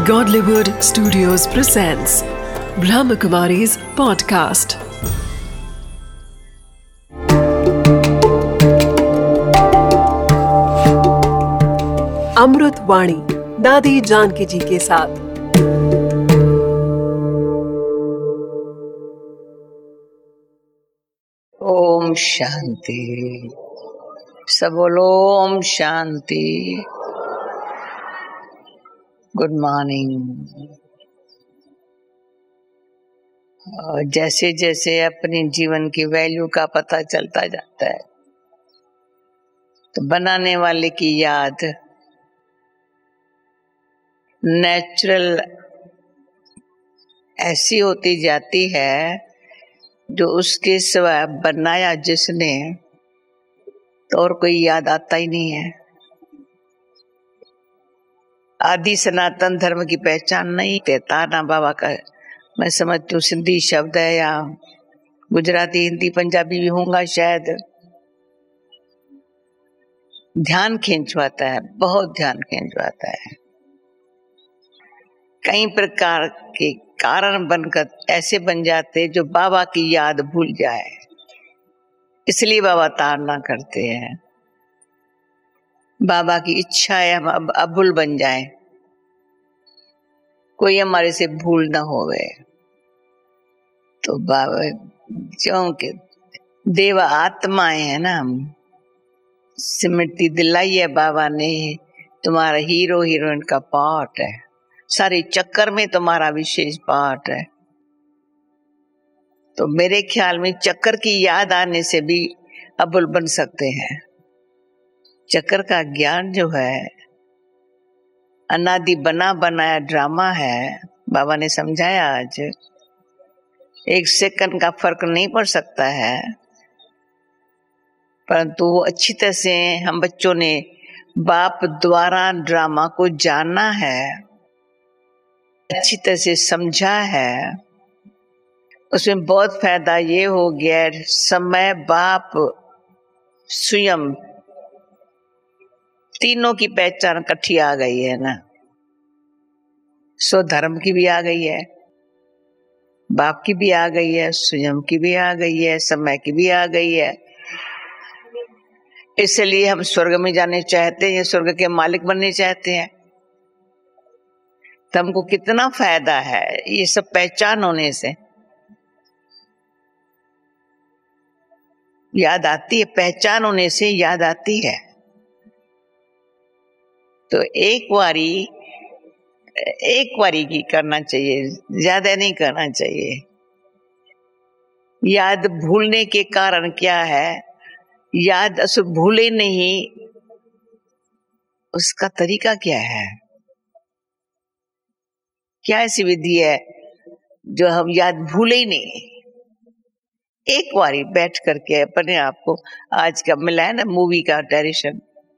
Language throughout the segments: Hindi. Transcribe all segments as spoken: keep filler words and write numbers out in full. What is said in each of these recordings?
Godlywood Studios presents Brahmakumari's podcast. अमृत वाणी दादी जानकी जी के साथ। ओम शांति। सब बोलो ओम शांति। Good morning. जैसे जैसे अपने जीवन की वैल्यू का पता चलता जाता है तो बनाने वाले की याद नेचुरल ऐसी होती जाती है जो उसके सिवा बनाया जिसने तो और कोई याद आता ही नहीं है। आदि सनातन धर्म की पहचान नहीं देता ना बाबा का, मैं समझती हूँ सिंधी शब्द है या गुजराती हिंदी पंजाबी भी होगा शायद। ध्यान खींचवाता है, बहुत ध्यान खींचवाता है। कई प्रकार के कारण बनकर ऐसे बन जाते जो बाबा की याद भूल जाए, इसलिए बाबा ताड़ना करते हैं। बाबा की इच्छा है हम अब अबुल बन जाएं, कोई हमारे से भूल ना होवे। तो बाबा क्योंकि देव आत्माएं है ना, हम स्मृति दिलाई है बाबा ने, तुम्हारा हीरो हीरोइन का पार्ट है, सारे चक्कर में तुम्हारा विशेष पार्ट है। तो मेरे ख्याल में चक्कर की याद आने से भी अबुल बन सकते हैं। चक्कर का ज्ञान जो है अनादि बना बनाया ड्रामा है। बाबा ने समझाया आज एक सेकंड का फर्क नहीं पड़ सकता है, परंतु वो अच्छी तरह से हम बच्चों ने बाप द्वारा ड्रामा को जाना है, अच्छी तरह से समझा है। उसमें बहुत फायदा ये हो गया, समय बाप स्वयं तीनों की पहचान इकट्ठी आ गई है ना। सो धर्म की भी आ गई है, बाप की भी आ गई है, स्वयं की भी आ गई है, समय की भी आ गई है। इसलिए हम स्वर्ग में जाने चाहते हैं, स्वर्ग के मालिक बनने चाहते हैं। तो हमको कितना फायदा है ये सब पहचान होने से। याद आती है, पहचान होने से याद आती है। तो एक बारी एक बारी की करना चाहिए, ज्यादा नहीं करना चाहिए। याद भूलने के कारण क्या है, याद अस भूले नहीं, उसका तरीका क्या है, क्या ऐसी विधि है जो हम याद भूले ही नहीं। एक बारी बैठ करके अपने आप को, आज का मिला है ना मूवी का डायरेक्शन,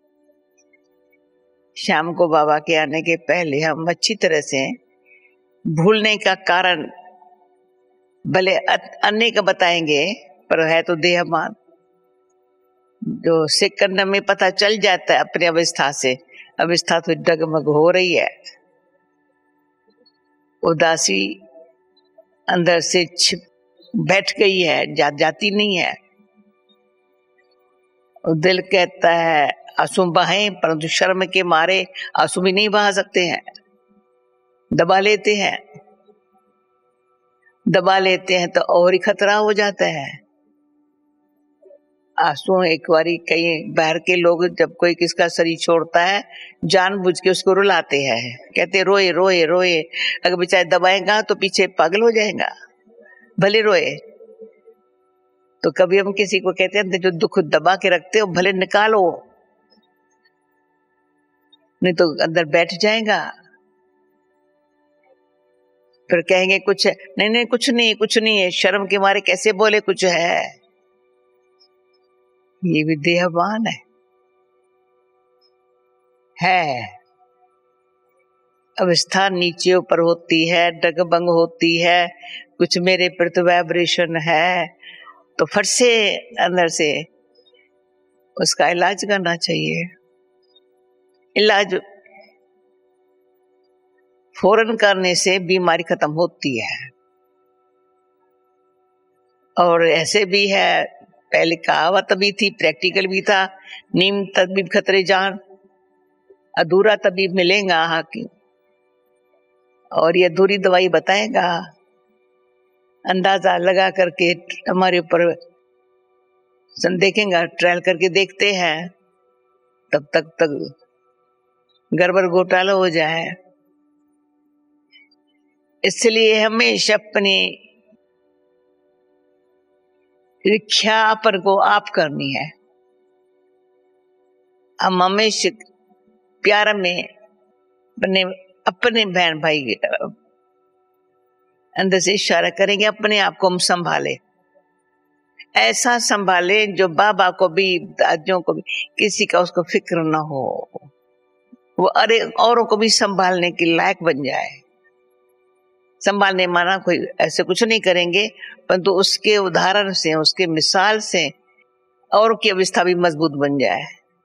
शाम को बाबा के आने के पहले हम अच्छी तरह से भूलने का कारण भले अन्य का बताएंगे, पर है तो देहमान जो सेकंड में पता चल जाता है अपनी अवस्था से। अवस्था तो डगमग हो रही है, उदासी अंदर से छिप बैठ गई है, जा, जाती नहीं है। दिल कहता है आंसू बहाएं, परंतु शर्म के मारे आंसू भी नहीं बहा सकते हैं, दबा लेते हैं। दबा लेते हैं तो और ही खतरा हो जाता है। आंसू एक बारी कई बाहर के लोग जब कोई किसका शरीर छोड़ता है जानबूझ के उसको रुलाते हैं, कहते रोए रोए रोए। अगर बेचारे दबाएगा तो पीछे पागल हो जाएगा, भले रोए। तो कभी हम किसी को कहते हैं जो दुख दबा के रखते हो भले निकालो, नहीं तो अंदर बैठ जाएगा। फिर कहेंगे कुछ नहीं नहीं कुछ नहीं कुछ नहीं है, शर्म के मारे कैसे बोले कुछ है। ये भी देहवान है है अवस्था नीचे ऊपर होती है, डगबंग होती है, कुछ मेरे प्रति वाइब्रेशन है, तो फट से अंदर से उसका इलाज करना चाहिए। इलाज फौरन करने से बीमारी खत्म होती है। और ऐसे भी है, पहले कहावत भी थी, प्रैक्टिकल भी था, नीम तबीब खतरे जान, अधूरा तबीब मिलेगा हाकिम, और ये अधूरी दवाई बताएगा। अंदाजा लगा करके हमारे ऊपर देखेंगे, ट्रायल करके देखते हैं, तब तक तक गड़बड़ घोटाला हो जाए। इसलिए हमेशा अपनी इच्छा अपन को आप करनी है। हम हमेशा प्यार में अपने अपने बहन भाई के अंदर से इशारा करेंगे, अपने आप को हम संभाले, ऐसा संभाले जो बाबा को भी, दादियों को भी, किसी का उसको फिक्र ना हो, वो अरे औरों को भी संभालने के लायक बन जाए। संभालने माना कोई ऐसे कुछ नहीं करेंगे, परंतु तो उसके उदाहरण से, उसके मिसाल से और की अवस्था भी मजबूत बन जाए।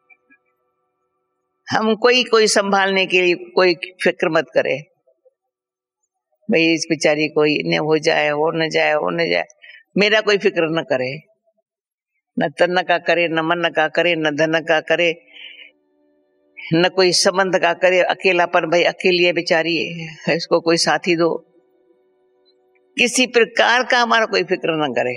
हम कोई कोई संभालने के लिए कोई फिक्र मत करे, भाई इस बेचारी को न हो जाए, हो न जाए, हो न जाए, मेरा कोई फिक्र न करे, न तन का करे, न मन का करे, न धन का करे, न कोई संबंध का करे। अकेलापन, भाई अकेली है बेचारी है, इसको कोई साथी दो, किसी प्रकार का हमारा कोई फिक्र न करे,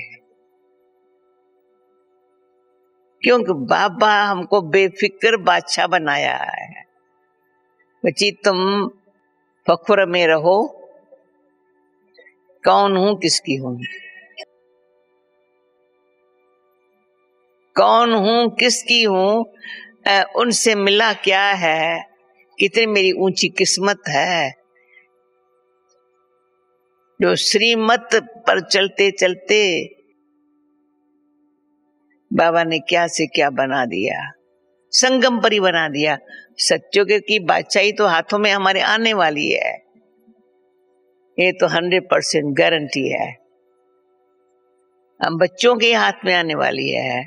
क्योंकि बाबा हमको बेफिक्र बादशाह बनाया है। बच्ची तुम फख्र में रहो, कौन हूं किसकी हूं, कौन हूं किसकी हूं, उनसे मिला क्या है, कितनी मेरी ऊंची किस्मत है, जो श्रीमत पर चलते चलते बाबा ने क्या से क्या बना दिया, संगम परी बना दिया। सच्चों के की बादशाही तो हाथों में हमारे आने वाली है, ये तो हंड्रेड परसेंट गारंटी है, हम बच्चों के हाथ में आने वाली है।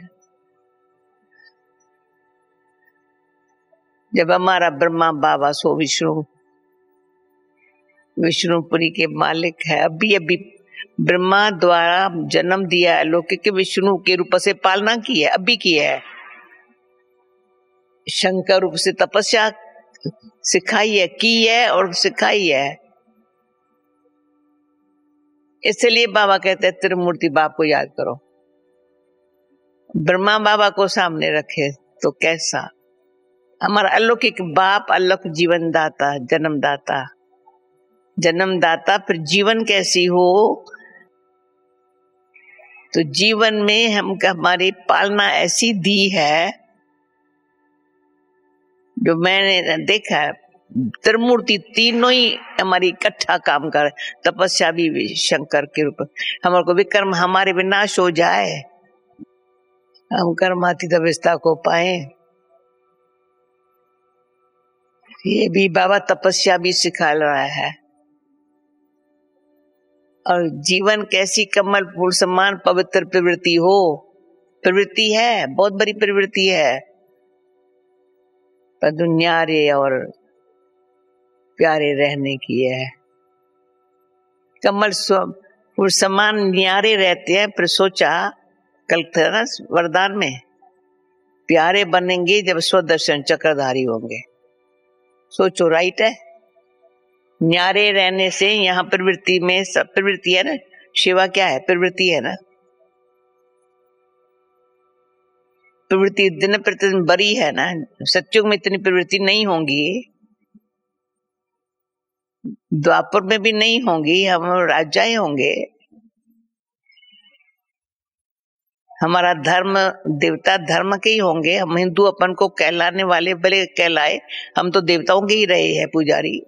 जब हमारा ब्रह्मा बाबा सो विष्णु विष्णुपुरी के मालिक है, अभी अभी ब्रह्मा द्वारा जन्म दिया, अलौकिक विष्णु के रूप से पालना की है, अभी की है, शंकर रूप से तपस्या सिखाई है, की है और सिखाई है। इसलिए बाबा कहते हैं त्रिमूर्ति बाप को याद करो। ब्रह्मा बाबा को सामने रखे तो कैसा, हमारा अलौकिक बाप, अलौकिक जीवन दाता, जन्मदाता, जन्मदाता, फिर जीवन कैसी हो, तो जीवन में हम हमारी पालना ऐसी दी है, जो मैंने देखा है त्रिमूर्ति तीनों ही हमारी इकट्ठा काम कर, तपस्या भी शंकर के रूप, हमारे को विक्रम हमारे विनाश हो जाए, हम कर्मातीत अवस्था को पाए। ये भी बाबा तपस्या भी सिखा रहा है। और जीवन कैसी कमल फूल समान पवित्र प्रवृत्ति हो, प्रवृत्ति है, बहुत बड़ी प्रवृत्ति है, पर दुनियारे और प्यारे रहने की है। कमल फूल समान न्यारे रहते हैं, फिर सोचा कल था ना वरदान में, प्यारे बनेंगे जब स्वदर्शन चक्रधारी होंगे। सोचो, राइट है, न्यारे रहने से यहाँ प्रवृत्ति में सब प्रवृत्ति है ना, शिवा क्या है, प्रवृत्ति है ना, प्रवृत्ति दिन प्रतिदिन बड़ी है ना, सत्युग में इतनी प्रवृत्ति नहीं होंगी, द्वापर में भी नहीं होंगी, हम राजाएं होंगे, हमारा धर्म देवता धर्म के ही होंगे, हम हिंदू अपन को कहलाने वाले भले कहलाए, हम तो देवताओं के ही रहे हैं पुजारी।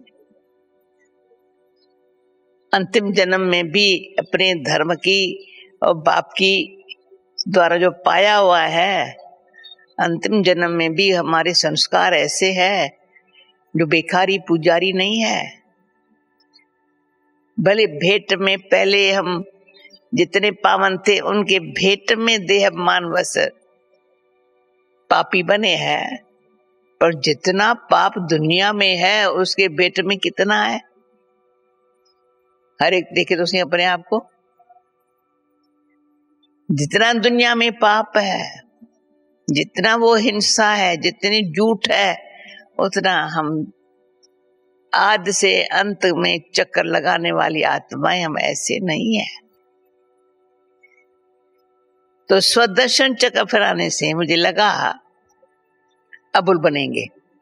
अंतिम जन्म में भी अपने धर्म की और बाप की द्वारा जो पाया हुआ है, अंतिम जन्म में भी हमारे संस्कार ऐसे हैं जो बेकारी पुजारी नहीं है। भले भेंट में पहले हम जितने पावन थे, उनके भेंट में देह मानवस पापी बने हैं, पर जितना पाप दुनिया में है उसके भेंट में कितना है, हर एक देखे तो उसने अपने आप को। जितना दुनिया में पाप है, जितना वो हिंसा है, जितनी झूठ है, उतना हम आदि से अंत में चक्कर लगाने वाली आत्माएं हम ऐसे नहीं है। तो स्वदर्शन चक्कर फिराने से मुझे लगा अबुल बनेंगे।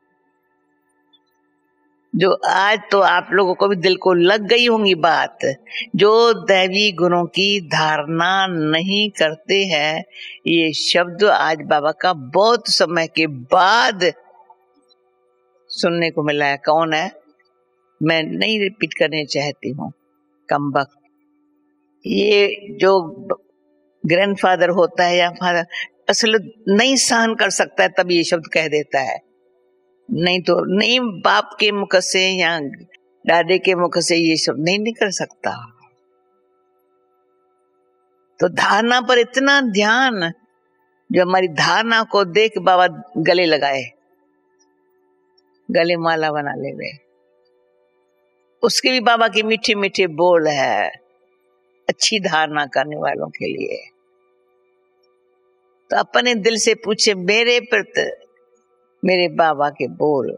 जो आज तो आप लोगों को भी दिल को लग गई होंगी बात, जो दैवी गुणों की धारणा नहीं करते हैं, ये शब्द आज बाबा का बहुत समय के बाद सुनने को मिला है। कौन है मैं नहीं रिपीट करने चाहती हूँ, कमबख्त। ये जो ग्रैंडफादर होता है या फादर असल नहीं सहन कर सकता है तब ये शब्द कह देता है, नहीं तो नहीं बाप के मुख से या दादे के मुख से ये शब्द नहीं निकल सकता। तो धारणा पर इतना ध्यान, जो हमारी धारणा को देख बाबा गले लगाए, गले माला बना ले वे। उसके भी बाबा की मीठे मीठे बोल है अच्छी धारणा करने वालों के लिए। तो अपने दिल से पूछे मेरे प्रति मेरे बाबा के बोल।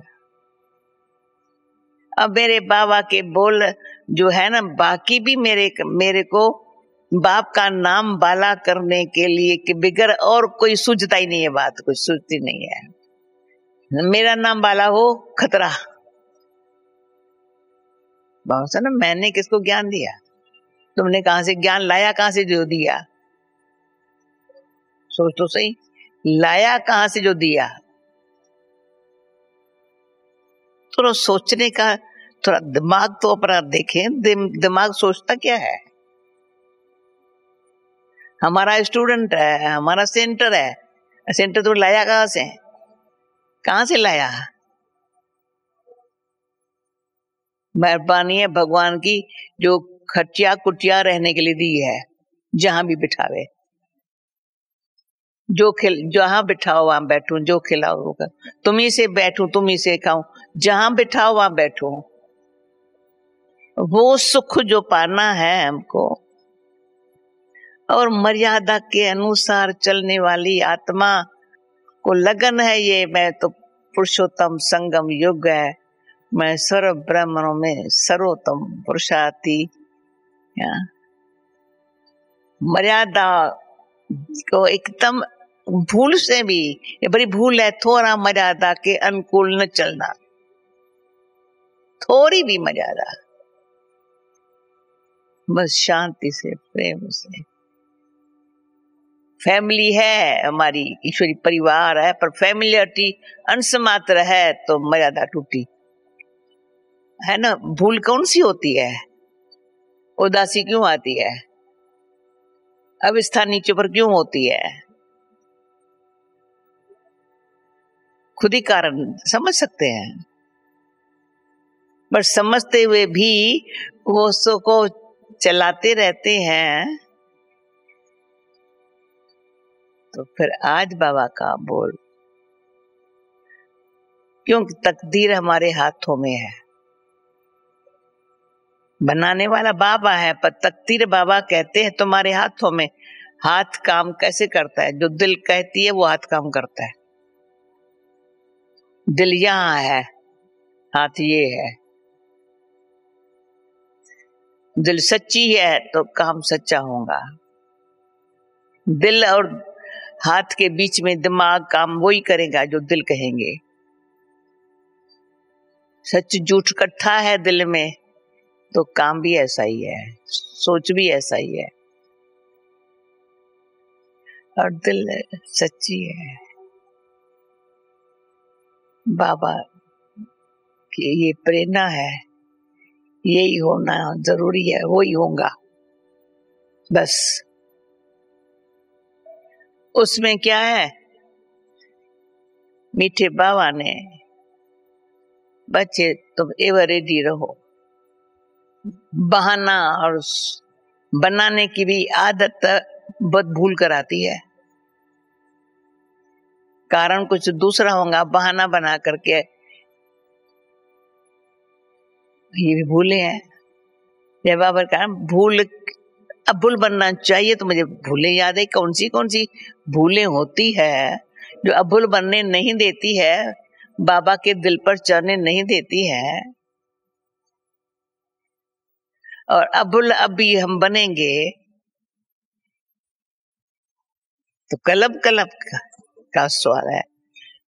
अब मेरे बाबा के बोल जो है ना, बाकी भी मेरे मेरे को बाप का नाम बाला करने के लिए कि बिगर और कोई सूझता ही नहीं है, बात कोई सूझती नहीं है। मेरा नाम बाला हो खतरा। बाबा साहब ना, मैंने किसको ज्ञान दिया? तुमने कहां से ज्ञान लाया? कहां से जो दिया? सोच तो सही, लाया कहां से जो दिया? थोड़ा सोचने का, थोड़ा दिमाग तो अपना देखें। दिम, दिमाग सोचता क्या है? हमारा स्टूडेंट है, हमारा सेंटर है, सेंटर तो लाया कहां से? कहां से लाया? मेहरबानी है भगवान की जो खटिया कुटिया रहने के लिए दी है, जहां भी बिठावे, जो खिल जहां बिठाओ वहां बैठूं, जो खिलाओ वो कर, तुम्ही से बैठूं तुम्ही से खाऊं, जहां बिठाओ वहां बैठूं। वो सुख जो पाना है हमको, और मर्यादा के अनुसार चलने वाली आत्मा को लगन है ये मैं तो पुरुषोत्तम संगम युग है, मैं सर्व ब्राह्मणों में सर्वोत्तम पुरुषार्थी। मर्यादा को एकदम भूल से भी, ये बड़ी भूल है थोड़ा मर्यादा के अनुकूल न चलना, थोड़ी भी मर्यादा, बस शांति से प्रेम से। फैमिली है हमारी, ईश्वरी परिवार है, पर फैमिलियरिटी अंश मात्र है तो मर्यादा टूटी है ना। भूल कौन सी होती है? उदासी क्यों आती है? अवस्था नीचे पर क्यों होती है? खुद ही कारण समझ सकते हैं, पर समझते हुए भी वो सो को चलाते रहते हैं। तो फिर आज बाबा का बोल, क्योंकि तकदीर हमारे हाथों में है, बनाने वाला बाबा है, पर तकदीर बाबा कहते हैं तुम्हारे हाथों में। हाथ काम कैसे करता है? जो दिल कहती है वो हाथ काम करता है। दिल यहाँ है, हाथ ये है। दिल सच्ची है तो काम सच्चा होगा। दिल और हाथ के बीच में दिमाग काम वही करेगा जो दिल कहेंगे। सच झूठ इकट्ठा है दिल में तो काम भी ऐसा ही है, सोच भी ऐसा ही है, और दिल सच्ची है। बाबा की ये प्रेरणा है, यही होना जरूरी है, वो ही होगा बस। उसमें क्या है? मीठे बाबा ने, बच्चे तुम एवर रेडी रहो। बहाना और बनाने की भी आदत बहुत भूल कर आती है। कारण कुछ दूसरा होगा, बहाना बना करके ये भी भूले हैं। जब बाबा कहा भूल अबुल बनना चाहिए, तो मुझे भूलें याद है। कौन सी कौन सी भूलें होती है जो अबुल बनने नहीं देती है, बाबा के दिल पर चढ़ने नहीं देती है। और अबुल अभी हम बनेंगे तो कलब कलब का, का सवाल है।